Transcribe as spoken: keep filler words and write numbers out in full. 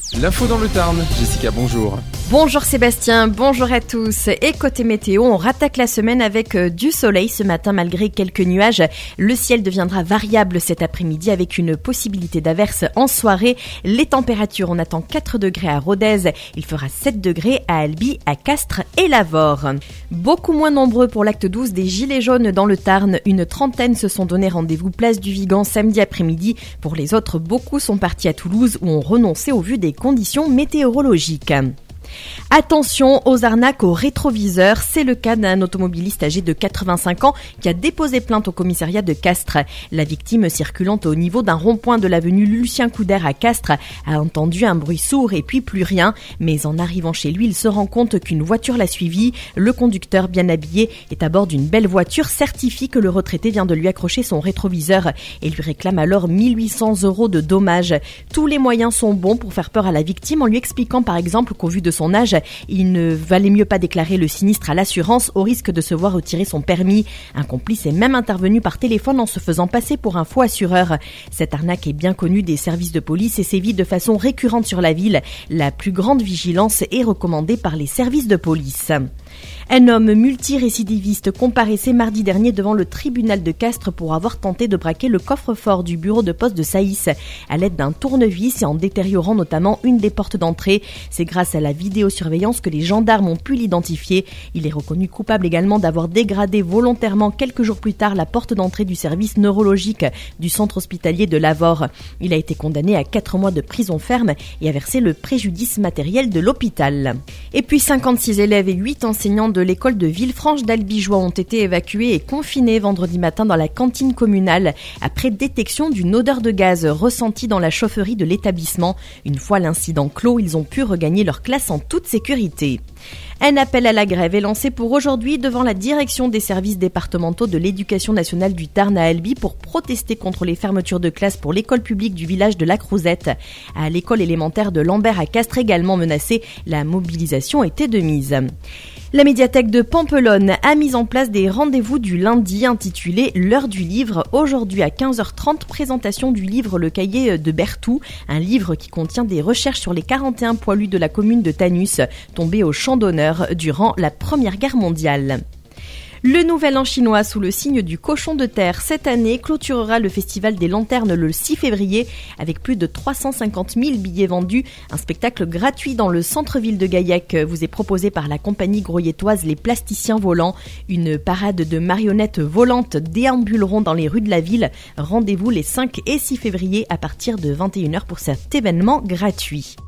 L'info dans le Tarn, Jessica, bonjour. Bonjour Sébastien, bonjour à tous. Et côté météo, on rattaque la semaine avec du soleil ce matin malgré quelques nuages. Le ciel deviendra variable cet après-midi avec une possibilité d'averse en soirée. Les températures, on attend quatre degrés à Rodez, il fera sept degrés à Albi, à Castres et Lavore. Beaucoup moins nombreux pour l'acte douze des Gilets jaunes dans le Tarn. Une trentaine se sont donné rendez-vous place du Vigan samedi après-midi. Pour les autres, beaucoup sont partis à Toulouse où ont renoncé au vu des conditions météorologiques. Attention aux arnaques au rétroviseur, c'est le cas d'un automobiliste âgé de quatre-vingt-cinq ans qui a déposé plainte au commissariat de Castres. La victime, circulant au niveau d'un rond-point de l'avenue Lucien Couder à Castres, a entendu un bruit sourd et puis plus rien. Mais en arrivant chez lui, il se rend compte qu'une voiture l'a suivi. Le conducteur, bien habillé, est à bord d'une belle voiture, certifie que le retraité vient de lui accrocher son rétroviseur et lui réclame alors mille huit cents euros de dommages. Tous les moyens sont bons pour faire peur à la victime en lui expliquant par exemple qu'au vu de son âge, il ne valait mieux pas déclarer le sinistre à l'assurance au risque de se voir retirer son permis. Un complice est même intervenu par téléphone en se faisant passer pour un faux assureur. Cette arnaque est bien connue des services de police et sévit de façon récurrente sur la ville. La plus grande vigilance est recommandée par les services de police. Un homme multirécidiviste comparaissait mardi dernier devant le tribunal de Castres pour avoir tenté de braquer le coffre-fort du bureau de poste de Saïs à l'aide d'un tournevis et en détériorant notamment une des portes d'entrée. C'est grâce à la vidéosurveillance que les gendarmes ont pu l'identifier. Il est reconnu coupable également d'avoir dégradé volontairement quelques jours plus tard la porte d'entrée du service neurologique du centre hospitalier de Lavore. Il a été condamné à quatre mois de prison ferme et a versé le préjudice matériel de l'hôpital. Et puis cinquante-six élèves et huit enseignants de l'école de Villefranche d'Albigeois ont été évacués et confinés vendredi matin dans la cantine communale après détection d'une odeur de gaz ressentie dans la chaufferie de l'établissement. Une fois l'incident clos, ils ont pu regagner leur classe en toute sécurité. Un appel à la grève est lancé pour aujourd'hui devant la direction des services départementaux de l'éducation nationale du Tarn à Albi pour protester contre les fermetures de classes pour l'école publique du village de la Crouzette. À l'école élémentaire de Lambert à Castres également menacée, la mobilisation était de mise. La médiathèque de Pampelonne a mis en place des rendez-vous du lundi intitulés L'heure du livre. Aujourd'hui à quinze heures trente, présentation du livre Le cahier de Berthoud, un livre qui contient des recherches sur les quarante et un poilus de la commune de Tanus, tombés au champ d'honneur durant la Première Guerre mondiale. Le Nouvel An chinois sous le signe du cochon de terre cette année clôturera le festival des lanternes le six février avec plus de trois cent cinquante mille billets vendus. Un spectacle gratuit dans le centre-ville de Gaillac vous est proposé par la compagnie groyettoise Les Plasticiens Volants. Une parade de marionnettes volantes déambuleront dans les rues de la ville. Rendez-vous les cinq et six février à partir de vingt et une heures pour cet événement gratuit.